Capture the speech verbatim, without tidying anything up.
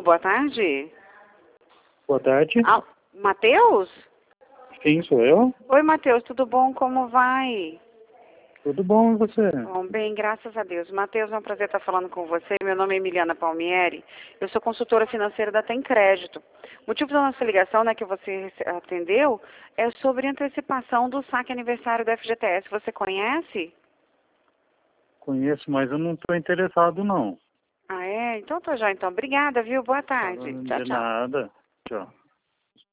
boa tarde. Boa tarde. Ah, Matheus? Sim, sou eu. Oi, Matheus, tudo bom? Como vai? Tudo bom, e você? Bom, bem, graças a Deus. Matheus, é um prazer estar falando com você. Meu nome é Emiliana Palmieri. Eu sou consultora financeira da Tem Crédito. O motivo da nossa ligação, né, que você atendeu, é sobre antecipação do saque aniversário do F G T S. Você conhece? Conheço, mas eu não estou interessado, não. Ah, é? Então tá já, então. Obrigada, viu? Boa tarde. Tchau, De tchau. nada. Tchau.